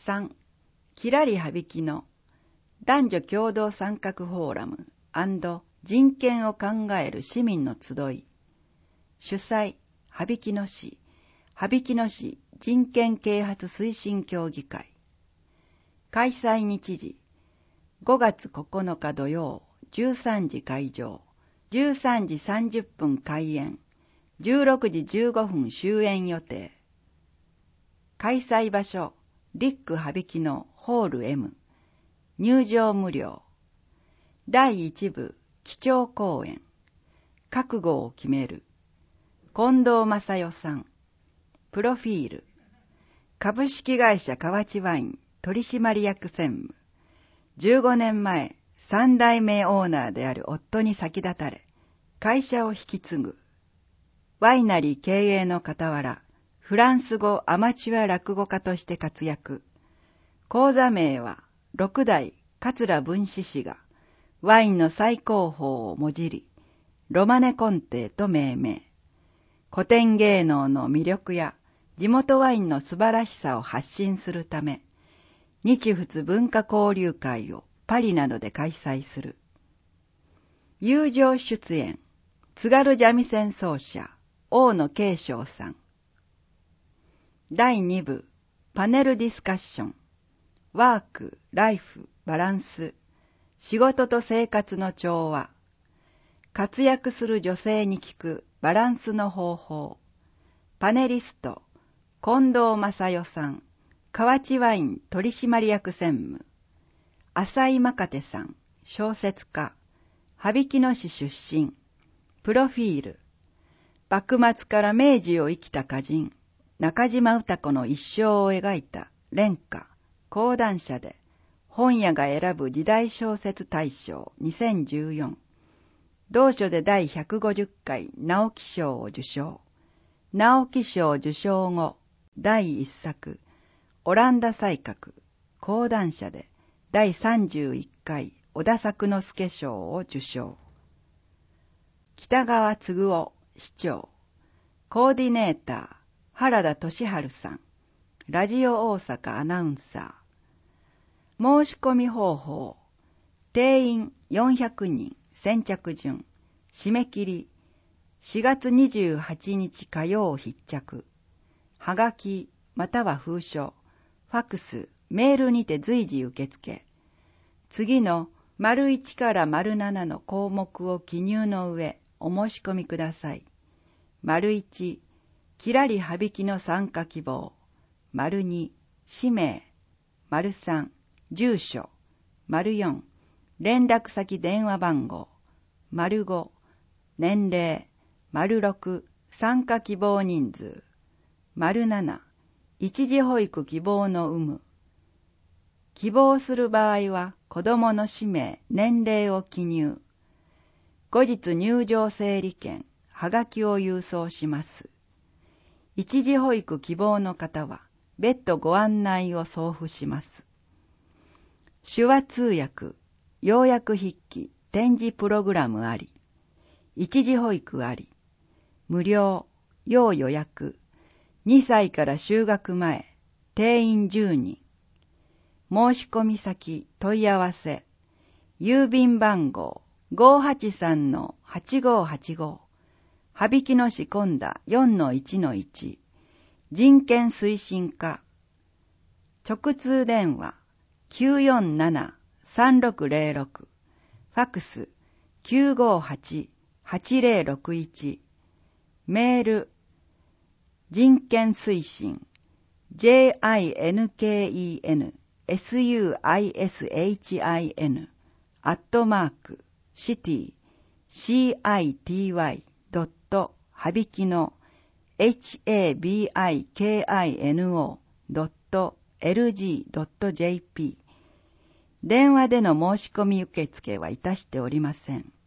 3. きらりはびきの男女共同参画フォーラム&人権を考える市民の集い。主催、羽曳野市人権啓発推進協議会。開催日時、5月9日土曜、13時会場、13時30分開演、16時15分終演予定。開催場所、リック羽曳野ホール M。入場無料。第1部、基調講演。覚悟を決める。近藤正代さん。プロフィール。株式会社河内ワイン取締役専務。15年前、3代目オーナーである夫に先立たれ、会社を引き継ぐ。ワイナリー経営の傍ら、フランス語アマチュア落語家として活躍。講座名は、六代桂文枝氏が、ワインの最高峰をもじり、ロマネコンテと命名。古典芸能の魅力や、地元ワインの素晴らしさを発信するため、日仏文化交流会をパリなどで開催する。友情出演、津軽三味線奏者、大野慶章さん。第2部、パネルディスカッション。ワーク、ライフ、バランス。仕事と生活の調和。活躍する女性に聞くバランスの方法。パネリスト、近藤正代さん。河内ワイン取締役専務。浅井真勝さん、小説家。羽曳野市出身。プロフィール。幕末から明治を生きた歌人、中島歌子の一生を描いた連歌、講談社で、本屋が選ぶ時代小説大賞2014。同書で第150回直木賞を受賞。直木賞受賞後、第1作、オランダ才覚、講談社で第31回小田作之助賞を受賞。北川嗣夫市長、コーディネーター、原田俊治さん、ラジオ大阪アナウンサー。申し込み方法、定員400人、先着順、締め切り、4月28日火曜必着。はがき、または封書、ファクス、メールにて随時受付。次の1から7の項目を記入の上、お申し込みください。1、きらりはびきの参加希望。2、氏名。3、住所。4、連絡先電話番号。5、年齢。6、参加希望人数。7、一時保育希望の有無。希望する場合は子供の氏名、年齢を記入。後日入場整理券、はがきを郵送します。一時保育希望の方は別途ご案内を送付します。手話通訳、要約筆記、展示プログラムあり。一時保育あり。無料、要予約。2歳から就学前、定員10人。申し込み先、問い合わせ。郵便番号 583-8585。羽曳野市今田 4-1-1。人権推進課。直通電話 947-3606。ファクス 958-8061。メール人権推進 JINKENSUISHIN @city.habikino habikino.lg.jp 電話での申し込み受付はいたしておりません。